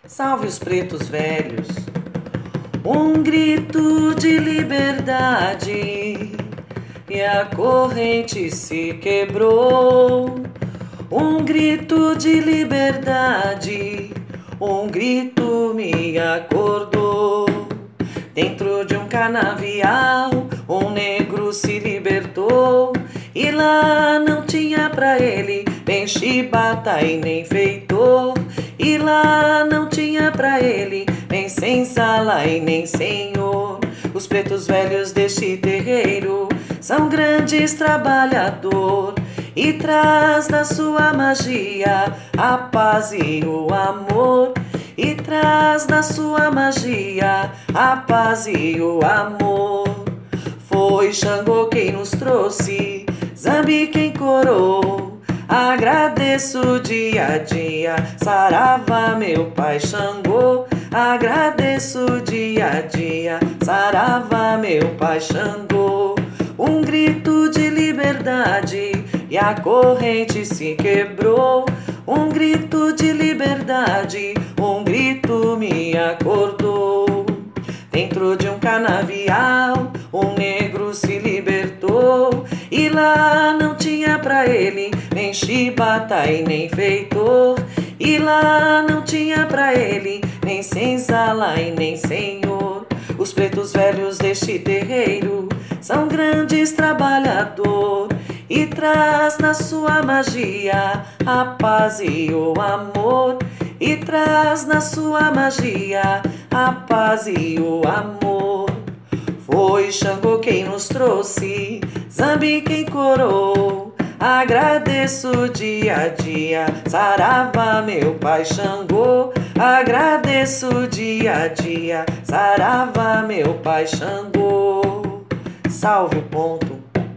Salve os pretos velhos, um grito de liberdade, e a corrente se quebrou. Um grito de liberdade, um grito me acordou. Dentro de um canavial, um negro se libertou, e lá não tinha pra ele nem chibata e nem feitor. E lá não tinha pra ele nem senzala e nem senhor. Os pretos velhos deste terreiro são grandes trabalhador, e traz na sua magia a paz e o amor. E traz na sua magia a paz e o amor. Foi Xangô quem nos trouxe, Zambi quem corou. Agradeço dia a dia, saravá meu pai Xangô. Agradeço dia a dia, saravá meu pai Xangô. Um grito de liberdade e a corrente se quebrou. Um grito de liberdade, um grito me acordou. Dentro de um canavial, um negro se libertou, e lá não tinha pra ele nem chibata e nem feitor. E lá não tinha pra ele nem senzala e nem senhor. Os pretos velhos deste terreiro são grandes trabalhador, e traz na sua magia a paz e o amor. E traz na sua magia a paz e o amor. Foi Xangô quem nos trouxe, Zambi quem corou. Agradeço dia a dia, saravá meu pai Xangô. Agradeço dia a dia, saravá meu pai Xangô. Salve o ponto.